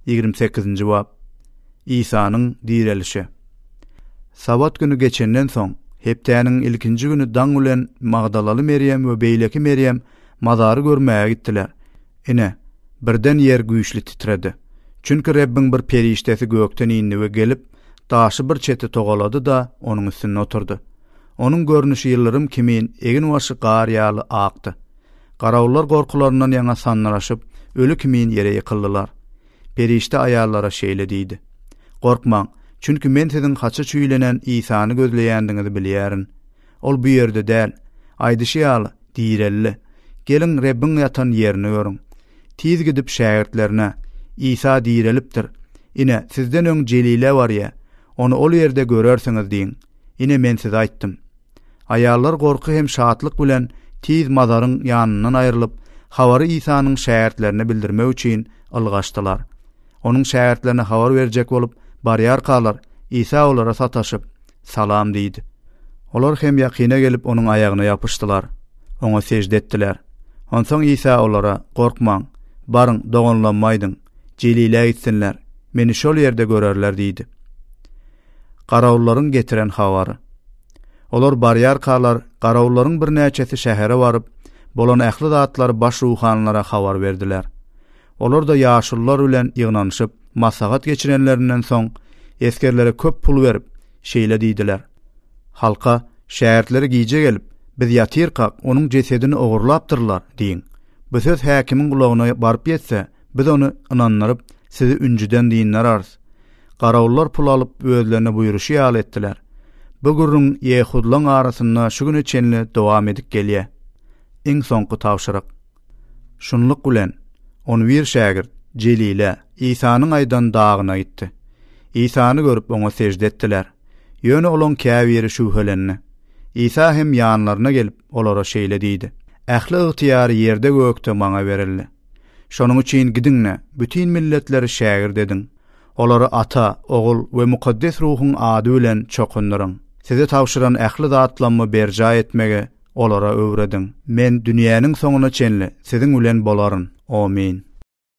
28-nji bab. İsa'nın direlişi. Sabat günü geçenden soň heptäniň ilkinji günü daň bilen Magdalaly Meryem we beýleki Meryem mazary görmäge gitdiler. Ine birden yer güýçli titredi. Çünki Rabbiň bir periştesi gökden indi we gelip daşy bir çeti togalady da onuň üstüne oturdy. Onuň görnüşi ýyllarym kimin egin waşy gar ýaly akdy. Garawullar gorkularyndan ýaňa sannalaşyp ölü kimin ýere ýykyldylar. Perişte ayallara şeýle diýdi: "Gorkmaň, çünki men siziň haça çüýlenen İsa'ny gözleýändiňizi bilýärin. Ol bu ýerde däl, aýdyşy ýaly, direlli. Gelin Rabbiň ýatan ýerini görüň. Tiz gidip şägirdlerine, İsa direlipdir. Ine sizden öň Jelile bar ýa, onu ol ýerde görersiňiz diýin. Ine men size aýtdym." Ayallar gorky hem şatlyk bilen tiz mazaryň ýanyndan aýrylyp, habary İsa'nyň şägirdlerine bildirmek üçin ylgaşdylar. Onuň şägirdlerine habar berjek bolup barýar kalar İsa olara sataşyp salam diýdi. Olar hem ýakyna gelip onuň aýagyna ýapyşdylar. Oňa sejde etdiler. Onsoň İsa olara: "Gorkmaň, baryň, doganlanmaýdyň. Jelile gitsinler. Meni şol ýerde görerler" diýdi. Garawullaryň getiren habary. Olar barýar kalar garawullaryň bir näçesi şähere baryp, bolan ähli zatlar baş ruhanlara habar berdiler. Olar da ýaşullar bilen ýygnanyşyp maslahat geçirenlerinden soň eskerlere köp pul berip şeýle diýdiler: "Halka şähertlere giýje gelip, biz ýatyrkak onuň jesedini ogurlapdyrlar" diýin. Bu söz häkimiň gulagyna baryp ýetse, biz onu ynandyryp sizi üncüden diýinler arys. Garawullar pul alyp özlerine buýruşy ýaly etdiler. Bu gurrun Ýehudlaryň arasynda şu güne çenli dowam edip gelýär. Iň soňky tawşyryk. Şunluk bilen onu bir şägird Jelile İsa'nyň aýdan dagyna gitdi. İsa'ny görüp oňa sejde etdiler. Ýöne olan käbiri şühelenni. İsa hem ýanlaryna gelip olara şeýle diýdi: "Ähli ygtyýary ýerde gökde maňa berildi. Şonuň üçin gidiňne, bütün milletleri şägird edin. Olary Ata, Ogul we Mukaddes Ruhyň ady bilen çokundyryň. Size tawşyran ähli zatlanma berja etmege olara öwredin. Men dünýäniň soňuna çenli siziň bilen bolaryn. Amin."